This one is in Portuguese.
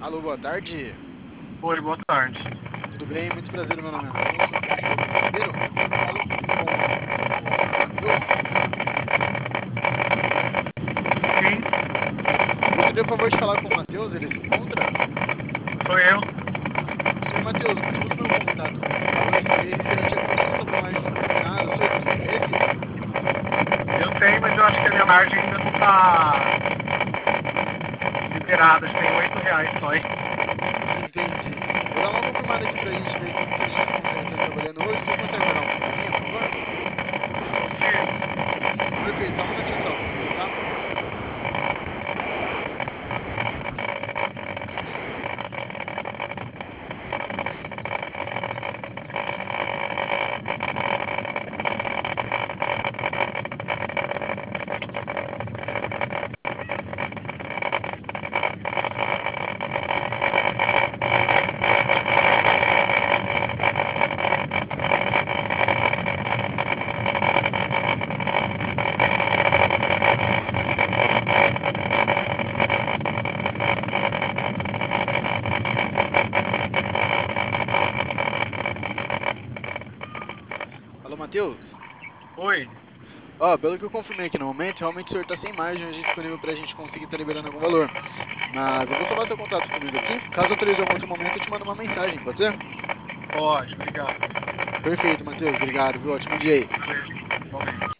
Alô, boa tarde. Oi, boa tarde. Tudo bem? Muito prazer, meu nome é Afonso, eu sou engenheiro fazendeiro. Falo com o Matheus. Sim, Gostaria, por favor, de falar com o Matheus, ele se encontra? sou eu. Senhor Matheus, o motivo do meu contato com o senhor seria referente à consulta para margens consignadas. O senhor tem interesse? Eu tenho, mas eu acho que a minha margem ainda não está liberada. Acho que tem R$ 8 só, hein? Entendi. Vou dar uma confirmada aqui para a gente ver se a gente consegue estar trabalhando hoje. Você consegue guardar um pouco para mim, por favor? Consigo. Perfeito, só um minutinho só, por favor, tá? Alô, Matheus? Oi. Ó, pelo que eu confirmei aqui no momento, realmente o senhor está sem margem hoje disponível para a gente conseguir estar liberando algum valor. Mas eu vou salvar seu contato comigo aqui. Caso autorize em algum outro momento, eu te mando uma mensagem, pode ser? Pode, obrigado. Perfeito, Matheus. Obrigado, viu? Ótimo dia aí. Valeu. Igualmente.